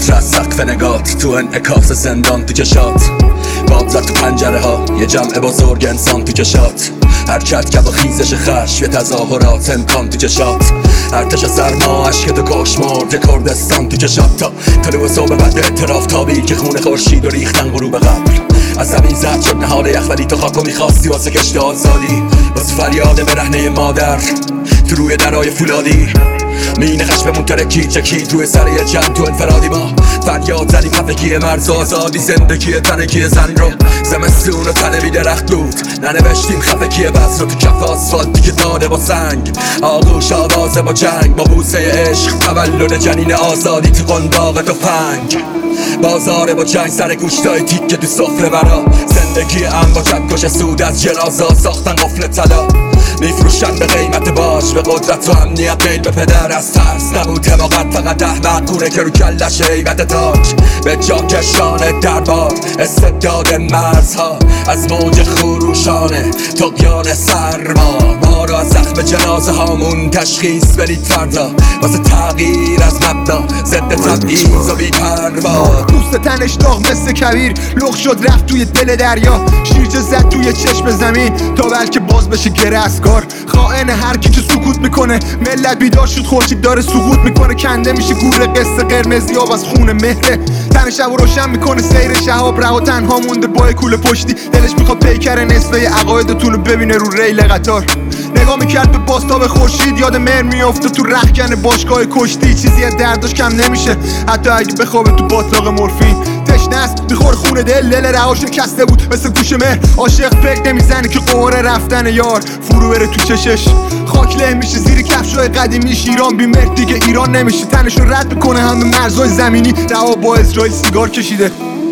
متر از سقف نگات، تو انعکاس زندان تو چشات، باد زد تو پنجره ها یه جمع بزرگ انسان تو چشات، حرکت که با خیزش خشم یه تظاهرات امکان تو چشات، ارتش سرما عشق تو کشمرد یه کردستان تو چشات، تا طلوع صبح بعد اعتراف تابی که خون خورشید و ریختن غروب قبر، از زمین زد شد نهال یخ ولی تو خاکو میخواستی واسه کشت آزادی، واسه فریاد برهنه مادر تو روی درای فولادی، مین خشممون ترکی چکید روی سر یه جمع تو انفرادی، ما فریاد زدیم خفگی مرز آزادی، زندگی تنکی زن رو زمستون و تنه بی درخت بود، ننوشتیم خفگی بس رو تو کف آسفالتی که داده با سنگ، آغوش آوازه با جنگ با بوسه عشق، تولد جنین آزادی تو قنداق تفنگ، بازاره با جنگ سر گوشتای تیکه تو سفره برا، زندگی ام با چپکش سود از جنازا ساختن قفل طلا، میفروشن به قیمت باش به قدرت و امنیت، میل به پدر از ترس نبود حماقت، فقط احمق گونه که رو کلش هیبت تاج به جا کشان دربار، استبداد مرزها از موج خروشانه طغیان سرما، ما رو از زخم جنازه هامون تشخیص بدید فردا، واسه تغییر از مبدا ضد تبعیض و بی پروا، دوست تنش داغ مثل کویر لغ شد رفت توی دل دریا، شیرجه زد توی چشم زمین تا بلکه باز بشه گره از کار، خائن هر کی که سکوت میکنه، ملت بیدار شد خورشید داره سقوط میکنه، کنده میشه گور قصه قرمزی آب از خون مهره، تن شب و روشن میکنه سیر شهاب، رها تنها مونده با کوله پشتی، دلش میخواد پیکر نصفه عقایدتون رو ببینه رو ریل قطار، نگاه میکرد به بازتاب خورشید یاد مهر میافته تو رختکن باشگاه کشتی، چیزی از درداش کم نمیشه حتی اگه بخوابه تو باطلاق مورفین، تشنه است میخور خون دل رها شکسته بود مثل گوش مهر، عاشق فکر نمیزنه که قواره رفتن یار فرو بره تو چشش، خاک له میشه زیر کفشای قدیمیش، ایران بی مهر دیگه ایران نمیشه، تنشو رد میکنه هم به مرزهای زمینی، رها با اسرائیل سیگار کشیده،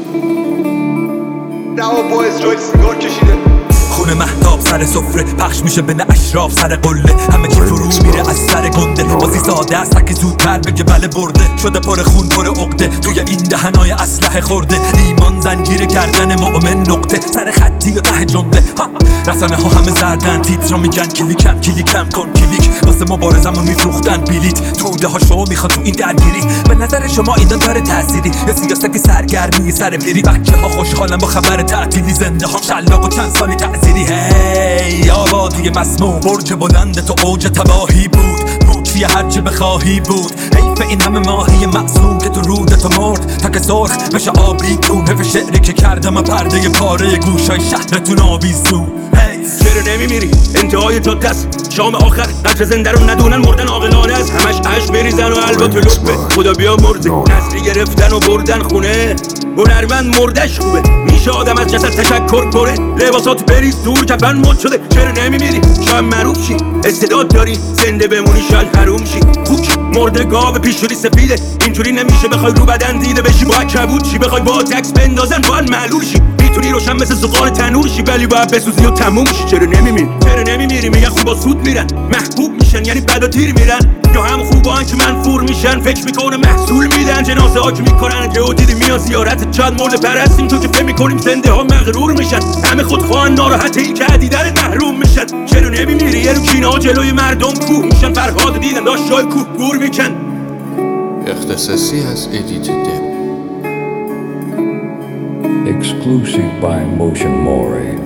رها با اسرائیل سیگار کشیده، خون مهتاب سر سفره پخش میشه بین اشراف سر قله، همه چی فرو میره از سر گنده، بازی ساده است که زودتر بگه بله برده، شده پر خون پر عقده توی این دهنای اسلحه خورده، ایمان زنجیر کردن مؤمن نقطه سر خطی و ته جنده، رسانه ها همه زردن تیترا میگن کلیکم کن کلیک، واسه مبارزمون میفروختن بلیت، توده ها شو میخواد تو این درگیری، به نظر شما اینا داره تأثیری یا سیاست سرگرمی سر پیری، بچه ها خوشحالن با خبر تعطیلی، زنده ها شلاق و چند سالی تأثیری، هی آبادی مسموم برج بلند تو اوج تباهی بود توی هرچی بخواهی بود، حیف این همه ماهی معصوم که تو رود تو مرد تا که سرخ بشه آبی کون، حیف شعری که کردم پرده پاره گوشای شهرتون آویزون، چرا نمیمیری انتهای جاده است شام آخر، قدر زنده رو ندونن مردن عاقلانه است، همش عشق بریزن و البته لقمه خدا بیا مرده، نسلی گرفتن و بردن خونه، هنرمند مردش خوبه، میشه آدم از جسد تشکر کنه، لباسات بریز دور کفن مد شده، چرا نمیمیری شاید معروف شی، استعداد داری زنده بمونی شاید حروم شی، خوک مرده گاو پیشوری سفیده، اینجوری نمیشه بخوای رو بدن دیده بشی، باید کبود شی بخوای با تکس بندازن باید معلول شی، میتونی روشن مثل زغال تنور شی ولی باید بسوزی و تموم شی، چرا نمیمیری میگه خوبا سود میرن محبوب میشن یعنی بد و تیر میرن، یا هم خوبان که منفور میشن فکر میکنه محصول میدن، جنازه ها که میکنن که دیدی میان زیارت چند مورد پرستیم تو که فهم میکنیم زنده ها مغرور میشن، همه خودخواهن ناراحته ای که دیدن محروم میشن، چرا نمیمیری یه رو کینه ها جلوی مردم کوه میشن، فرهاد دیدن داشت جای کوه گور میکن. اختصاصی از ادیت دم Exclusive by Motion More.